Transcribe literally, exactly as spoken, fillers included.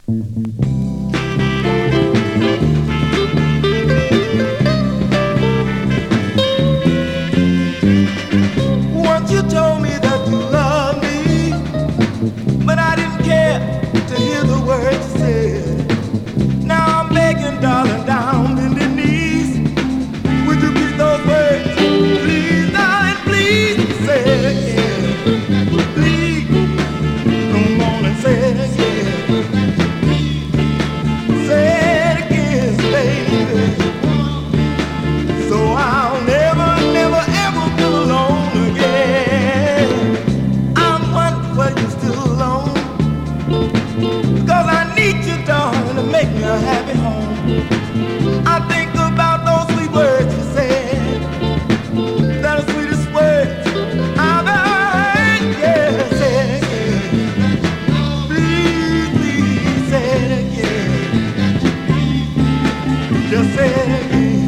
Once you told me that you love me, but I didn't care to hear the words you said. Now I'm begging, darling, down in the knees. Would you keep those words? Please, darling, please say it again. Please, come on and say it again. Say it again, baby. So I'll never, never, ever feel alone again. I'm wondering why you're still alone. Cause I need you, darling, to make me a happy home. I think about those sweet words you said. They're the sweetest words I've ever heard. Yeah, say it again. Please, please say it again. Just say it again.